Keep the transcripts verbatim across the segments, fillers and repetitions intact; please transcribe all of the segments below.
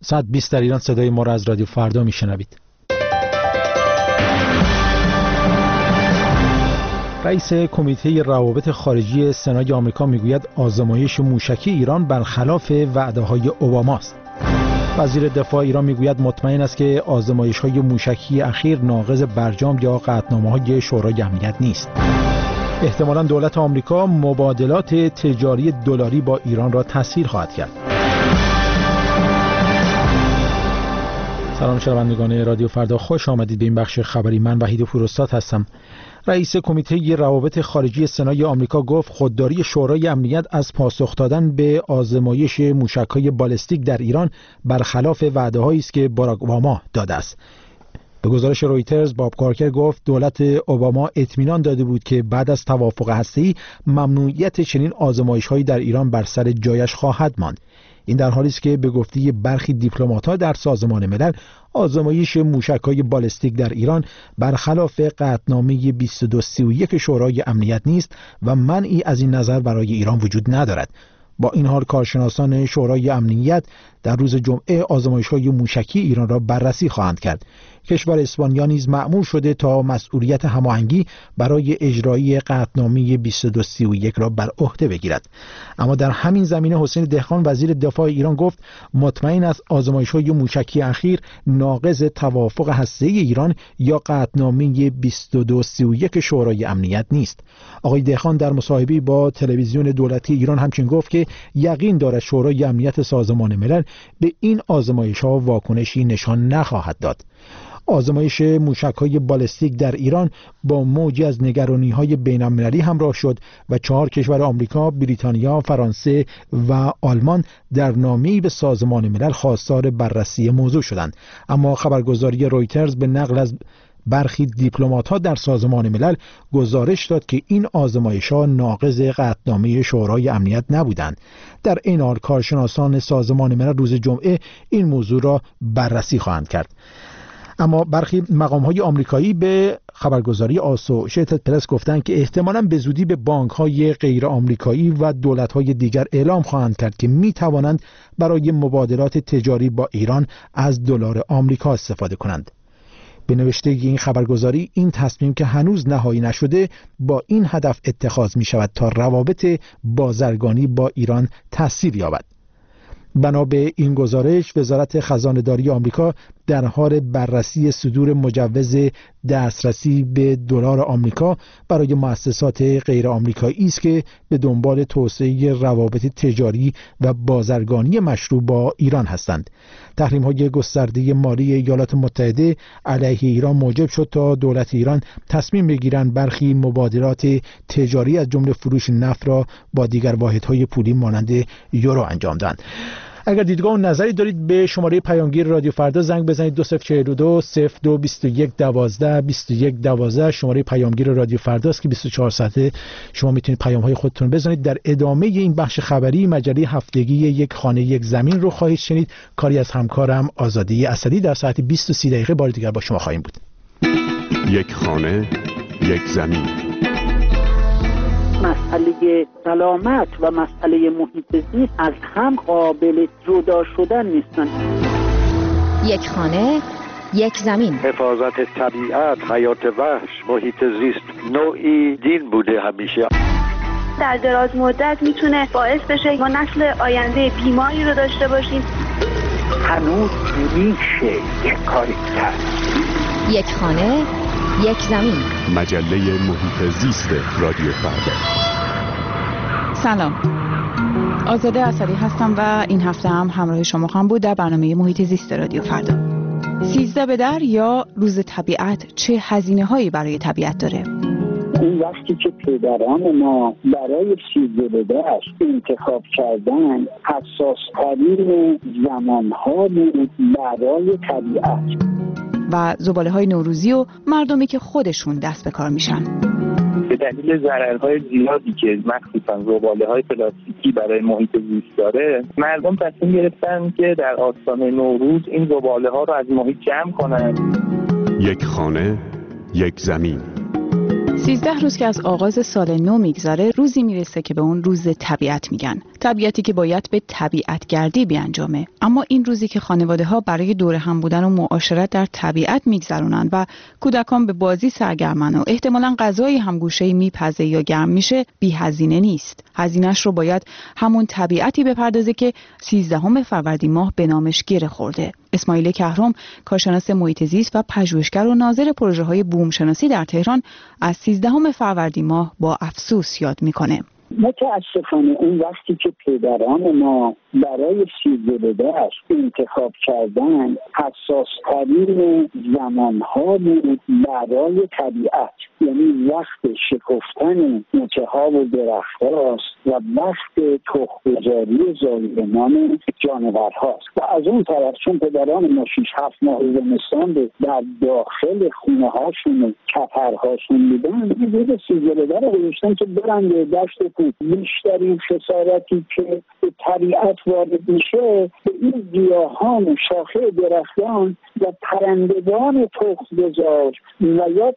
ساعت بیست در ایران صدای ما را از رادیو فردا میشنوید. رئیس کمیته روابط خارجی سنای آمریکا میگوید آزمایش موشکی ایران برخلاف وعده‌های اوباما است. وزیر دفاع ایران میگوید مطمئن است که آزمایش‌های موشکی اخیر ناقض برجام یا قطعنامه‌های شورای امنیت نیست. احتمالاً دولت آمریکا مبادلات تجاری دلاری با ایران را تسهیل خواهد کرد. سلام شنوندگان رادیو فردا، خوش آمدید به این بخش خبری. من وحید پوراستاد هستم. رئیس کمیته روابط خارجی سنای آمریکا گفت خودداری شورای امنیت از پاسخ دادن به آزمایش موشک‌های بالستیک در ایران برخلاف وعده‌هایی است که باراک اوباما داده است. به گزارش رویترز باب کارکر گفت دولت اوباما اطمینان داده بود که بعد از توافق هسته‌ای ممنوعیت چنین آزمایش‌هایی در ایران بر سر جایش خواهد ماند. این در حالی است که به گفته برخی دیپلمات‌ها در سازمان ملل آزمایش موشک‌های بالستیک در ایران برخلاف قطعنامه بیست و دو سی و یک شورای امنیت نیست و منعی از این نظر برای ایران وجود ندارد. با این حال کارشناسان شورای امنیت در روز جمعه آزمایش‌های موشکی ایران را بررسی خواهند کرد. کشور اسپانیا نیز مأمور شده تا مسئولیت هماهنگی برای اجرایی قطعنامه بیست و دو سی و یک را بر عهده بگیرد. اما در همین زمینه حسین دهقان وزیر دفاع ایران گفت مطمئن است آزمایش‌های موشکی اخیر ناقض توافق هسته‌ای ایران یا قطعنامه بیست و دو سی و یک شورای امنیت نیست. آقای دهقان در مصاحبه‌ای با تلویزیون دولتی ایران همچنین گفت که یقین دارد شورای امنیت سازمان ملل به این آزمایش‌ها واکنشی نشان نخواهد داد. آزمایش موشک‌های بالستیک در ایران با موجی از نگرانی‌های بین‌المللی همراه شد و چهار کشور آمریکا، بریتانیا، فرانسه و آلمان در نامه‌ای به سازمان ملل خواستار بررسی موضوع شدند. اما خبرگزاری رویترز به نقل از برخی دیپلمات‌ها در سازمان ملل گزارش داد که این آزمایش‌ها ناقض قطعنامه شورای امنیت نبودند. در این حال کارشناسان سازمان ملل روز جمعه این موضوع را بررسی خواهند کرد. اما برخی مقام‌های آمریکایی به خبرگزاری آسوشیتد پرس گفتند که احتمالاً به زودی به بانک‌های غیر آمریکایی و دولت‌های دیگر اعلام خواهند کرد که می‌توانند برای مبادلات تجاری با ایران از دلار آمریکا استفاده کنند. به نوشته این خبرگزاری این تصمیم که هنوز نهایی نشده با این هدف اتخاذ می‌شود تا روابط بازرگانی با ایران تسهیل یابد. بنا به این گزارش وزارت خزانه‌داری آمریکا در حال بررسی صدور مجوز دسترسی به دلار آمریکا برای مؤسسات غیر آمریکایی است که به دنبال توسعه روابط تجاری و بازرگانی مشروع با ایران هستند. تحریم‌های گسترده مالی ایالات متحده علیه ایران موجب شد تا دولت ایران تصمیم بگیرند برخی مبادلات تجاری از جمله فروش نفت را با دیگر واحدهای پولی مانند یورو انجام دهند. اگر دیدگاه و نظری دارید به شماره پیامگیر رادیو فردا زنگ بزنید دو صفر چهار دو صفر دو بیست و یک دوازده بیست و یک دوازده. شماره پیامگیر رادیو فردا است که بیست و چهار ساعته شما میتونید پیام‌های خودتون بزنید. در ادامه این بخش خبری مجله هفتگی یک خانه یک زمین رو خواهید شنید. کاری از همکارم آزادی اسدی. در ساعت بیست و سه دقیقه بار دیگر با شما خواهیم بود. یک خانه یک زمین. مسئله سلامت و مسئله محیط زیست از هم قابل جدا شدن نیستند. یک خانه یک زمین. حفاظت طبیعت، حیات وحش، محیط زیست نوعی دین بوده همیشه. در دراز مدت میتونه باعث بشه ما نسل آینده بیماری رو داشته باشیم. هنوز میشه یک کاری کرد. یک خانه یک زمین. مجله محیط زیست رادیو فردا. سلام، آزاده اسدی هستم و این هفته هم همراه شما خواهم بود در برنامه محیط زیست رادیو فردا. سیزده به در یا روز طبیعت چه هزینه هایی برای طبیعت داره؟ این وقتی که پدران ما برای سیزده به در انتخاب کردن حساس ترین زمان ها بود برای طبیعت و زباله های نوروزی و مردمی که خودشون دست به کار میشن. به دلیل ضررهای زیادی که مخصوصا زباله‌های پلاستیکی برای محیط زیست داره، مردم تصمیم گرفتن که در آستانه نوروز این زباله‌ها رو از محیط جمع کنن. یک خانه یک زمین. سیزده روز که از آغاز سال نو میگذره، روزی میرسه که به اون روز طبیعت میگن. طبیعتی که باید به طبیعت گردی بیانجامه. اما این روزی که خانواده ها برای دور هم بودن و معاشرت در طبیعت میگذرونن و کودکان به بازی سرگرمن و احتمالاً غذای همگوشه‌ای میپزه یا گرم میشه، بی هزینه نیست. هزینه‌اش رو باید همون طبیعتی بپردازه که سیزدهم فروردین ماه به نامش گره خورده. اسماعیل کهرم، کارشناس محیط زیست و پژوهشگر و ناظر پروژه‌های بوم شناسی در تهران، از سیزدهم فروردین ماه با افسوس یاد میکنه. متاسفانه اون وقتی که پدران ما برای سیزده دشت انتخاب کردن، حساسترین زمانها بود برای طبیعت، یعنی وقت شکفتن مچه ها و درخت هاست و وقت تخم‌گذاری زایمان جانور هاست. و از اون طرف چون پدران ما شیش هفت ماه زمستان رو در داخل خونه هاشون و کپرهاشون بودن، حدود سیزده در رو گذاشتن که برن به دشت کوه. بیشترین خسارتی که به طبیعت وارد میشه به این گیاهان و شاخه درختان و پرندگان تخم‌گذار و یا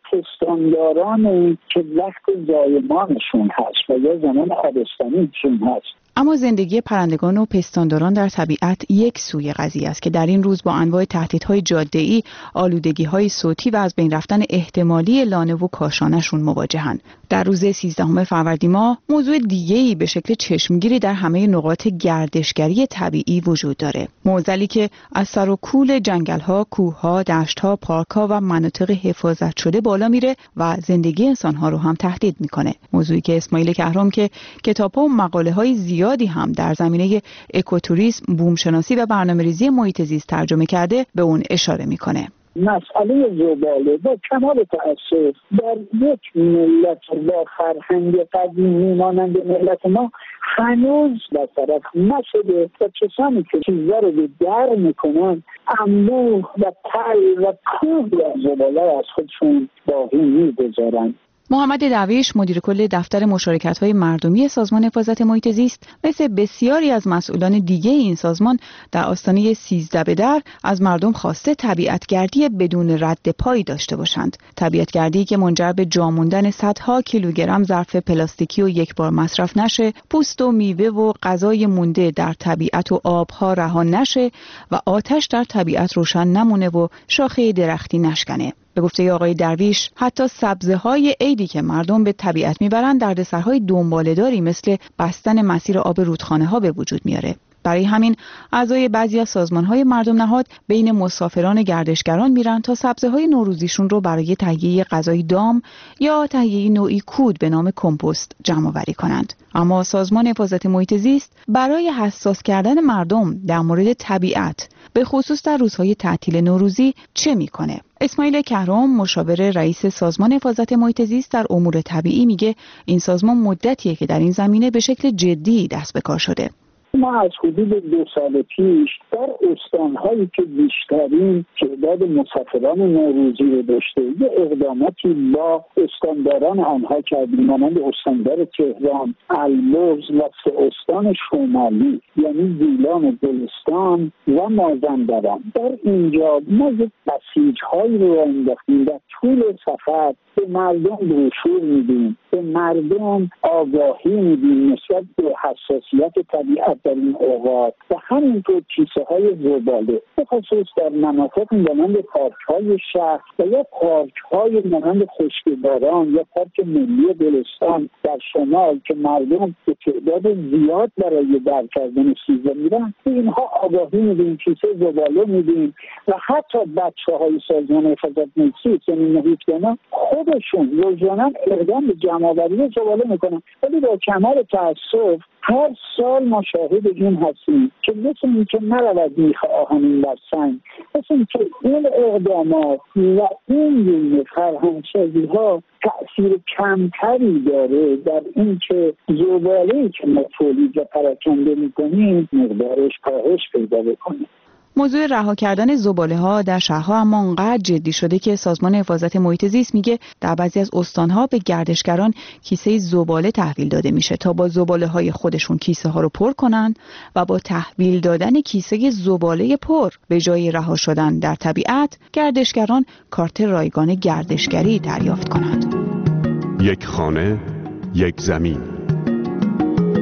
پستانداران که وقت زایمانشون هست و یا زمان آبستنیشون هست. اما زندگی پرندگان و پستانداران در طبیعت یک سوی قضیه است که در این روز با انواع تهدیدهای جاده‌ای، آلودگی‌های صوتی و از بین رفتن احتمالی لانه و کاشانه‌شون مواجهن. در روز سیزدهم فروردین ماه موضوع دیگه‌ای به شکل چشمگیری در همه نقاط گردشگری طبیعی وجود داره. معضلی که از سر و کول جنگل‌ها، کوه‌ها، دشت‌ها، پارک‌ها و مناطق حفاظت شده بالا میره و زندگی انسان‌ها رو هم تهدید میکنه. موضوعی که اسماعیل کهرم که کتاب‌ها و مقاله‌های زیادی هم در زمینه اکوتوریسم، بوم شناسی و برنامه‌ریزی محیط زیست ترجمه کرده به اون اشاره میکنه. مسئله زباله با کمال تأسف در یک ملت با فرهنگ قدیمی مانند ملت ما هنوز برطرف نشده و کسانی که چیزا رو به در میکنن انبوه و تل و کوه از زباله از خودشون باقی میگذارن. محمد درویش، مدیر کل دفتر مشارکت‌های مردمی سازمان حفاظت محیط زیست، مثل بسیاری از مسئولان دیگه این سازمان در آستانه سیزده به در از مردم خواسته طبیعتگردی بدون رد پایی داشته باشند. طبیعتگردی که منجر به جا موندن صدها کیلوگرم ظرف پلاستیکی و یک بار مصرف نشه، پوست و میوه و غذای مونده در طبیعت و آبها رها نشه و آتش در طبیعت روشن نمونه و شاخه درختی نشکنه. به گفته آقای درویش، حتی سبزه‌های عیدی که مردم به طبیعت میبرند دردسرهای دنباله‌داری مثل بستن مسیر آب رودخانه‌ها به وجود میاره. برای همین اعضای بعضی از سازمان‌های مردم نهاد بین مسافران گردشگران میرن تا سبزه‌های نوروزیشون رو برای تهیه غذای دام یا تهیه نوعی کود به نام کمپوست جمع‌آوری کنند. اما سازمان حفاظت محیط زیست برای حساس کردن مردم در مورد طبیعت، به خصوص در روزهای تعطیل نوروزی، چه میکنه؟ اسماعیل کهرم، مشاور رئیس سازمان حفاظت محیط زیست در امور طبیعی، میگه این سازمان مدتیه که در این زمینه به شکل جدی دست به کار شده. ما از حدود دو سال پیش در استان‌هایی که بیشترین تعداد مسافران نوروزی رو داشته یه اقداماتی با استانداران آنها کردیم، مانند استاندار تهران، البرز و سه استان شمالی یعنی گیلان و گلستان و مازندران. در اینجا ما یک بسیج‌هایی رو انداختیم در طول سفر به مردم بروشور میدیم، به مردم آگاهی میدیم نسبت به حساسیت طبیعت در این اوقات و همینطور کیسه های زباله به خصوص در مناطق مانند پارک های شهر و یا پارک های مانند خشکباران یا پارک ملی گلستان در شمال که مردم به تعداد زیاد برای در کردن سیزده میرن، به اینها آگاهی میدیم، کیسه زباله میدیم و حتی بچه های سازمان حفاظت محیط زیست یعنی محیط‌دانا خودشون روزانه اقدام به جمع‌آوری زباله میکنن. ولی با کمال تأسف هر سال ما شاهد این هستیم که مثل این که نرود میخ آهنین بر سنگ، مثل این که این اقدامات و این گونه فرهنگسازی ها تأثیر کمتری داره در این که زباله‌ای که ما تولید و پراکنده میکنیم مقدارش کاهش پیدا بکنه. موضوع رها کردن زباله‌ها در شهرها اما انقدر جدی شده که سازمان حفاظت محیط زیست میگه در بعضی از استان‌ها به گردشگران کیسه زباله تحویل داده میشه تا با زباله‌های خودشون کیسه ها رو پر کنن و با تحویل دادن کیسه زباله پر به جای رها شدن در طبیعت، گردشگران کارت رایگان گردشگری دریافت کنند. یک خانه، یک زمین.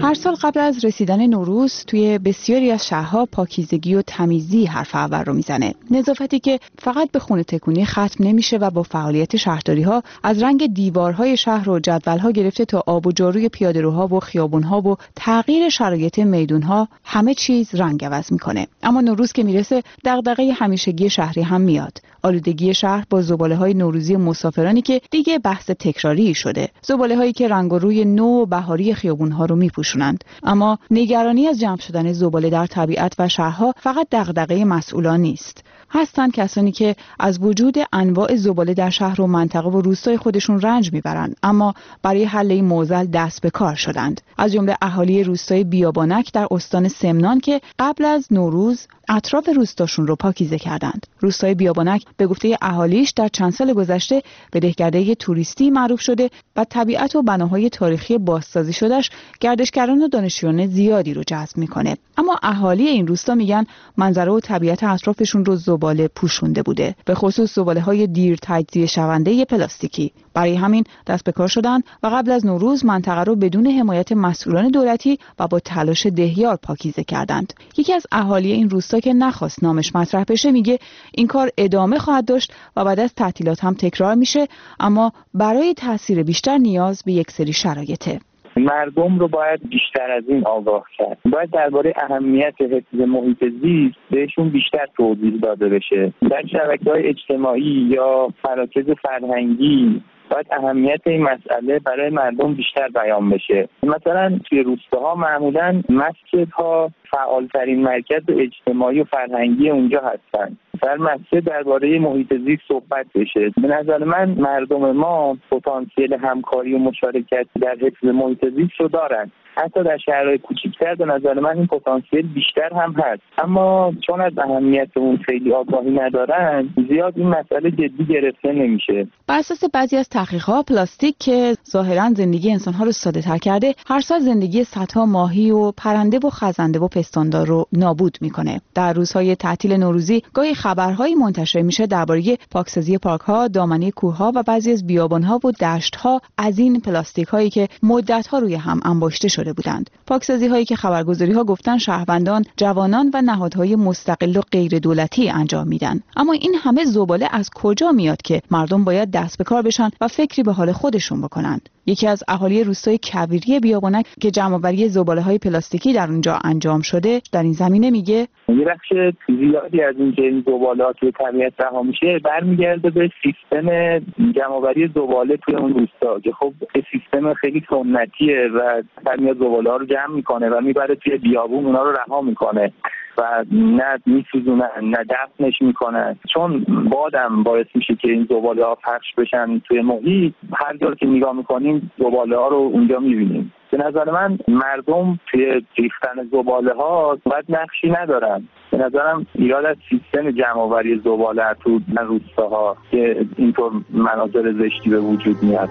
هر سال قبل از رسیدن نوروز توی بسیاری از شهرها پاکیزگی و تمیزی حرف اول رو میزنه. نظافتی که فقط به خونه تکونی ختم نمیشه و با فعالیت شهرداری‌ها از رنگ دیوارهای شهر و جدول‌ها گرفته تا آب و جاروی پیاده‌روها و خیابون‌ها و تغییر شرایط میدون‌ها همه چیز رنگ عوض میکنه. اما نوروز که میرسه دغدغه همیشگی شهری هم میاد. آلودگی شهر با زباله‌های نوروزی مسافرانی که دیگه بحث تکراری شده. زباله‌هایی که رنگ و روی نو و بهاری خیابون‌ها رو میپوشونند. اما نگرانی از جمع شدن زباله در طبیعت و شهرها فقط دغدغه مسئولان نیست. هستند کسانی که از وجود انواع زباله در شهر و منطقه و روستای خودشون رنج میبرند، اما برای حل این معضل دست به کار شدند. از جمله اهالی روستای بیابانک در استان سمنان که قبل از نوروز اطراف روستاشون رو پاکیزه کردند. روستای بیابانک به گفته اهالیش در چند سال گذشته به دهکده توریستی معروف شده و طبیعت و بناهای تاریخی بازسازی شدهش گردشگران و دانشجویان زیادی رو جذب میکنه. اما اهالی این روستا میگن منظره و طبیعت اطرافشون رو زباله پوشونده بوده، به خصوص زباله‌های دیر تجزیه شونده پلاستیکی. برای همین دست به کار شدن و قبل از نوروز منطقه رو بدون حمایت مسئولان دولتی و با تلاش دهیار پاکیزه کردند. یکی از اهالی این روستا که نخواست نامش مطرح بشه میگه این کار ادامه خواهد داشت و بعد از تعطیلات هم تکرار میشه، اما برای تاثیر بیشتر نیاز به یک سری شرایطه. مردم رو باید بیشتر از این آگاه کرد. باید درباره اهمیت حفظ محیط زیست بهشون بیشتر توضیح داده بشه. در شبکه‌های اجتماعی یا مراکز فرهنگی باید اهمیت این مسئله برای مردم بیشتر بیان بشه. مثلا توی روستاها معمولاً مسجدها فعالترین مرکز اجتماعی و فرهنگی اونجا هستن. در مسجد درباره محیط زیست صحبت بشه. به نظر من مردم ما پتانسیل همکاری و مشارکت در حفظ محیط زیست رو دارن. حتی در شهرهای کوچکتر به نظر من این پتانسیل بیشتر هم هست، اما چون از اهمیت اون خیلی آگاهی ندارن زیاد این مسئله جدی گرفته نمیشه. بر اساس بعضی از تحقیقات پلاستیک که ظاهرا زندگی انسان‌ها رو ساده‌تر کرده، هر سال زندگی صدها ماهی و پرنده و خزنده و پستاندار رو نابود میکنه. در روزهای تعطیل نوروزی گاهی خبرهایی منتشر میشه درباره پاکسازی پارک‌ها، دامنه کوه‌ها و بعضی از بیابان‌ها و دشت‌ها از این پلاستیک‌هایی که مدت‌ها روی هم انباشته شده بودند. پاکسازی هایی که خبرگزاری ها گفتن شهروندان، جوانان و نهادهای مستقل و غیر دولتی انجام میدن. اما این همه زباله از کجا میاد که مردم باید دست به کار بشن و فکری به حال خودشون بکنند؟ یکی از اهالی روستای کویری بیابانک که جمع‌آوری زباله‌های پلاستیکی در اونجا انجام شده در این زمینه میگه یه بخش زیادی از این که این زباله‌ها توی طبیعت رها میشه برمیگرده به سیستم جمع‌آوری زباله توی اون روستا که خب سیستم خیلی سنتیه و میاد زباله‌ها رو جمع میکنه و میبره توی بیابون اونا رو رها میکنه و نه میسوزونن نه دفنش میکنن. چون بادم باعث میشه که این زباله‌ها پخش بشن توی محیط، هر جا که نگاه میکنیم زباله‌ها رو اونجا میبینیم. به نظر من مردم توی ریختن زباله‌ها باید نقشی ندارن. به نظرم ایراد از سیستم جمع‌آوری زباله تو روستاها که اینطور مناظر زشتی به وجود میاد.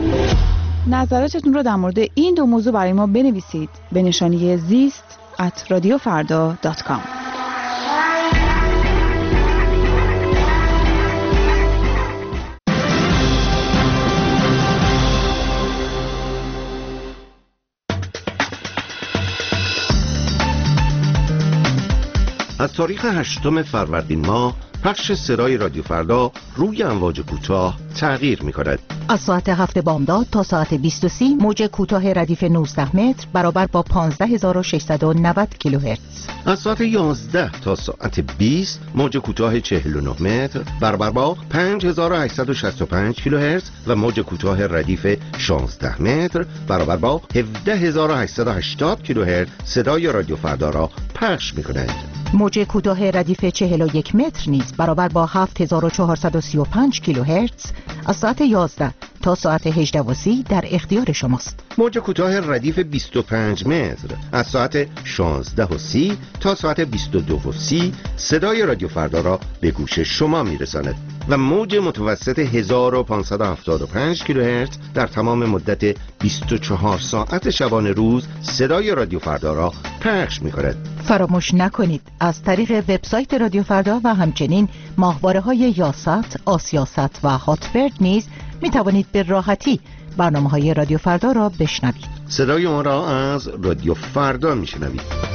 نظراتتون رو در مورد این دو موضوع برای ما بنویسید به نشانی زیست ات رادیو فردا دات کام. از تاریخ هشتم فروردین ماه پخش سرای رادیو فردا روی امواج کوتاه تغییر می‌کند. از ساعت هفت بامداد تا ساعت بیست و سی موج کوتاه ردیف نوزده متر برابر با پانزده هزار و ششصد و نود کیلوهرتز. از ساعت یازده تا ساعت بیست موج کوتاه چهل و نه متر برابر با پنج هزار و هشتصد و شصت و پنج کیلوهرتز و موج کوتاه ردیف شانزده متر برابر با هفده هزار و هشتصد و هشتاد کیلوهرتز صدای رادیو فردا را پخش می‌کند. موج کوتاه ردیف چهل و یک متر نیز برابر با هفت هزار و چهارصد و سی و پنج کیلوهرتز از ساعت یازده تا ساعت هجده و سی در اختیار شماست. موج کوتاه ردیف بیست و پنج متر از ساعت شانزده و سی تا ساعت بیست و دو و سی صدای رادیو فردا را به گوش شما میرساند و موج متوسط هزار و پانصد و هفتاد و پنج کیلوهرتز در تمام مدت بیست و چهار ساعت شبانه روز صدای رادیو فردا را پخش می‌کند. فراموش نکنید از طریق وبسایت رادیو فردا و همچنین ماهواره‌های یاست، آسیاست و هاتبرد نیز می توانید به راحتی برنامه‌های رادیو فردا را بشنوید. صدای ما را از رادیو فردا میشنوید.